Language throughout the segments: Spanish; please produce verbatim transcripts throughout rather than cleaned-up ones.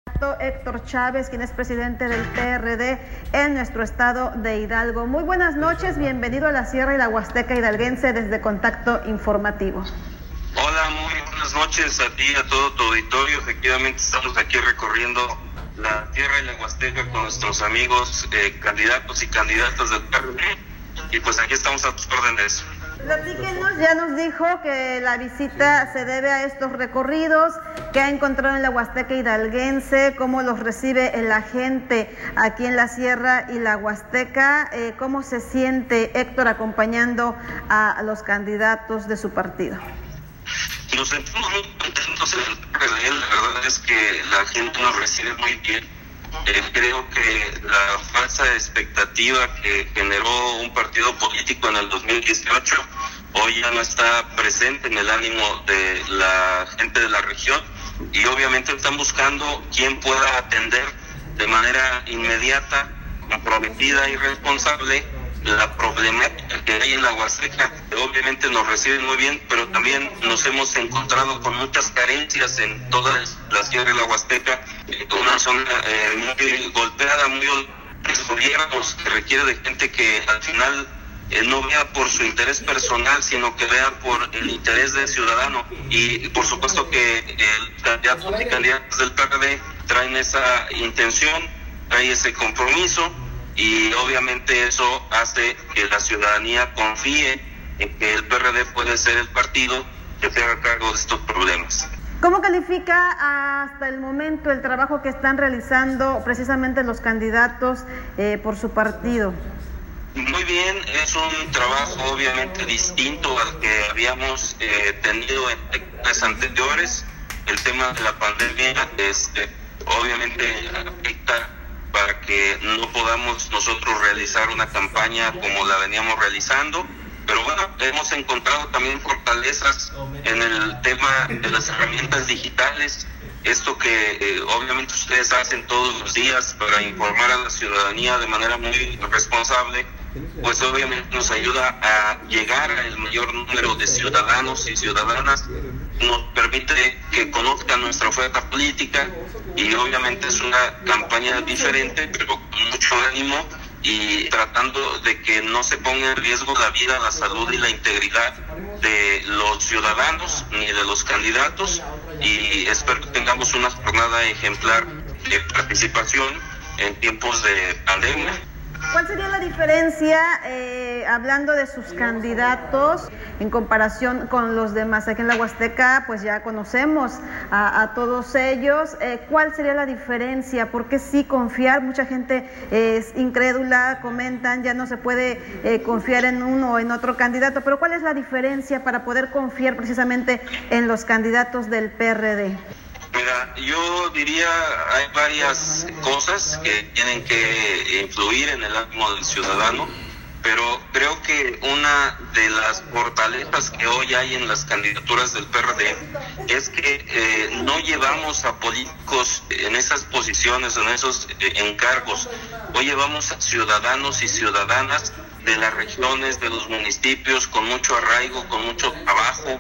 Héctor Chávez, quien es presidente del P R D en nuestro estado de Hidalgo. Muy buenas noches, bienvenido a la Sierra y la Huasteca Hidalguense desde Contacto Informativo. Hola, muy buenas noches a ti y a todo tu auditorio. Efectivamente estamos aquí recorriendo la Sierra y la Huasteca con nuestros amigos eh, candidatos y candidatas del P R D y pues aquí estamos a tus órdenes. Platíquenos, ya nos dijo que la visita se debe a estos recorridos que ha encontrado en la Huasteca Hidalguense, cómo los recibe la gente aquí en la Sierra y la Huasteca, eh, cómo se siente Héctor acompañando a los candidatos de su partido. Nos sentimos muy contentos en el P R D, la verdad es que la gente nos recibe muy bien. Eh, creo que la falsa expectativa que generó un partido político en el dos mil dieciocho hoy ya no está presente en el ánimo de la gente de la región y obviamente están buscando quien pueda atender de manera inmediata, comprometida y responsable la problemática que hay en la Huasteca. Obviamente nos reciben muy bien, pero también nos hemos encontrado con muchas carencias en toda la Sierra y la Huasteca, una zona eh, muy golpeada, muy los gobiernos, que requiere de gente que al final eh, no vea por su interés personal, sino que vea por el interés del ciudadano. Y por supuesto que el candidato y candidatas del P R D traen esa intención, traen ese compromiso, y obviamente eso hace que la ciudadanía confíe en que el P R D puede ser el partido que se haga cargo de estos problemas. ¿Cómo califica hasta el momento el trabajo que están realizando precisamente los candidatos eh, por su partido? Muy bien, es un trabajo obviamente distinto al que habíamos eh, tenido en años anteriores. El tema de la pandemia este, obviamente afecta para que no podamos nosotros realizar una campaña como la veníamos realizando, pero bueno, hemos encontrado también fortalezas en el tema de las herramientas digitales, esto que eh, obviamente ustedes hacen todos los días para informar a la ciudadanía de manera muy responsable, pues obviamente nos ayuda a llegar al mayor número de ciudadanos y ciudadanas, nos permite que conozcan nuestra oferta política y obviamente es una campaña diferente, pero con mucho ánimo y tratando de que no se ponga en riesgo la vida, la salud y la integridad de los ciudadanos ni de los candidatos, y espero que tengamos una jornada ejemplar de participación en tiempos de pandemia. ¿Cuál sería la diferencia, eh, hablando de sus candidatos, en comparación con los demás? Aquí en la Huasteca, pues ya conocemos a, a todos ellos. Eh, ¿Cuál sería la diferencia? ¿Por qué sí confiar? Mucha gente eh, es incrédula, comentan, ya no se puede eh, confiar en uno o en otro candidato. Pero ¿cuál es la diferencia para poder confiar precisamente en los candidatos del P R D? Mira, yo diría hay varias cosas que tienen que influir en el ánimo del ciudadano, pero creo que una de las fortalezas que hoy hay en las candidaturas del P R D es que eh, no llevamos a políticos en esas posiciones, en esos eh, encargos. Hoy llevamos a ciudadanos y ciudadanas de las regiones, de los municipios, con mucho arraigo, con mucho trabajo.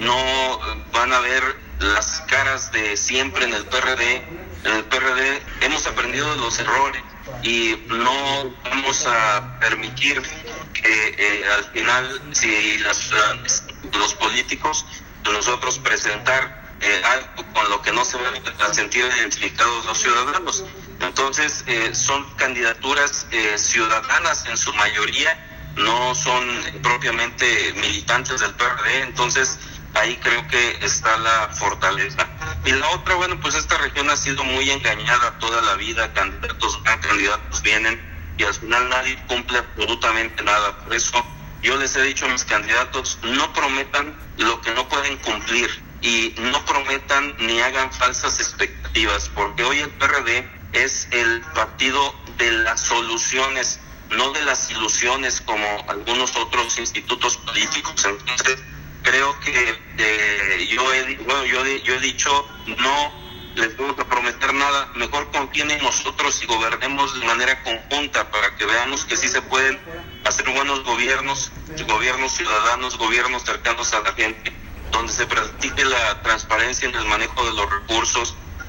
No van a ver las caras de siempre en el P R D. En el P R D hemos aprendido de los errores y no vamos a permitir que eh, al final, si las, los políticos, nosotros presentar eh, algo con lo que no se van a sentir identificados los ciudadanos. Entonces eh, son candidaturas eh, ciudadanas en su mayoría, no son propiamente militantes del P R D, entonces ahí creo que está la fortaleza. Y la otra, bueno, pues esta región ha sido muy engañada toda la vida, candidatos van, candidatos vienen, y al final nadie cumple absolutamente nada. Por eso yo les he dicho a mis candidatos, no prometan lo que no pueden cumplir, y no prometan ni hagan falsas expectativas, porque hoy el P R D es el partido de las soluciones, no de las ilusiones como algunos otros institutos políticos. Entonces creo que eh, yo, he, bueno, yo, yo he dicho, no les vamos a prometer nada, mejor confíen en nosotros y gobernemos de manera conjunta para que veamos que sí se pueden hacer buenos gobiernos, gobiernos ciudadanos, gobiernos cercanos a la gente, donde se practique la transparencia en el manejo de los recursos,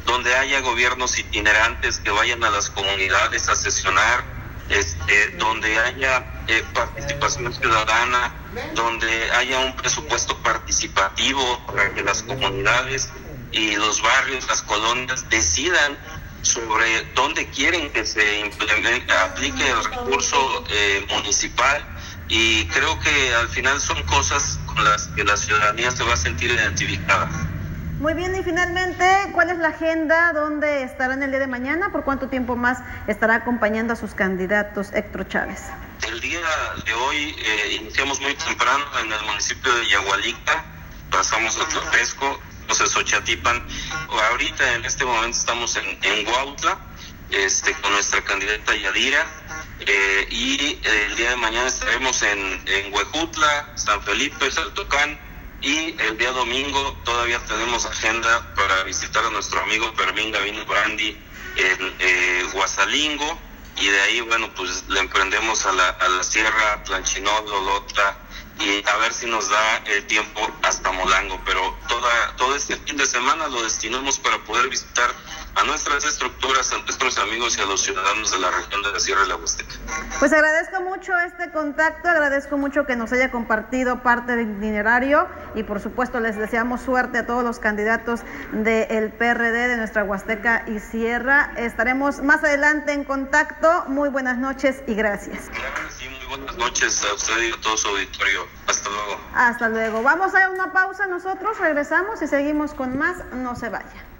donde haya gobiernos itinerantes que vayan a las comunidades a sesionar, este, donde haya eh, participación ciudadana, donde haya un presupuesto participativo para que las comunidades y los barrios, las colonias decidan sobre dónde quieren que se implemente, aplique el recurso eh, municipal, y creo que al final son cosas con las que la ciudadanía se va a sentir identificada. Muy bien, y finalmente, ¿cuál es la agenda? ¿Dónde estarán el día de mañana? ¿Por cuánto tiempo más estará acompañando a sus candidatos Héctor Chávez? El día de hoy eh, iniciamos muy temprano en el municipio de Yagualica, pasamos a Tlapesco, entonces Xochatipan. Ahorita en este momento estamos en, en Huautla, este, con nuestra candidata Yadira, eh, y el día de mañana estaremos en, en Huejutla, San Felipe, Xaltocán, y el día domingo todavía tenemos agenda para visitar a nuestro amigo Fermín Gavino Brandi en eh, Guasalingo, y de ahí, bueno, pues le emprendemos a la, a la Sierra, Tlanchinol, Lolotla, y a ver si nos da el tiempo hasta Molango, pero toda, todo este fin de semana lo destinamos para poder visitar a nuestras estructuras, a nuestros amigos y a los ciudadanos de la región de la Sierra de la Huasteca. Pues agradezco mucho este contacto, agradezco mucho que nos haya compartido parte del itinerario, y por supuesto les deseamos suerte a todos los candidatos del P R D de nuestra Huasteca y Sierra. Estaremos más adelante en contacto. Muy buenas noches y gracias. Claro que sí, muy buenas noches a usted y a todo su auditorio. Hasta luego. Hasta luego. Vamos a una pausa nosotros, regresamos y seguimos con más. No se vaya.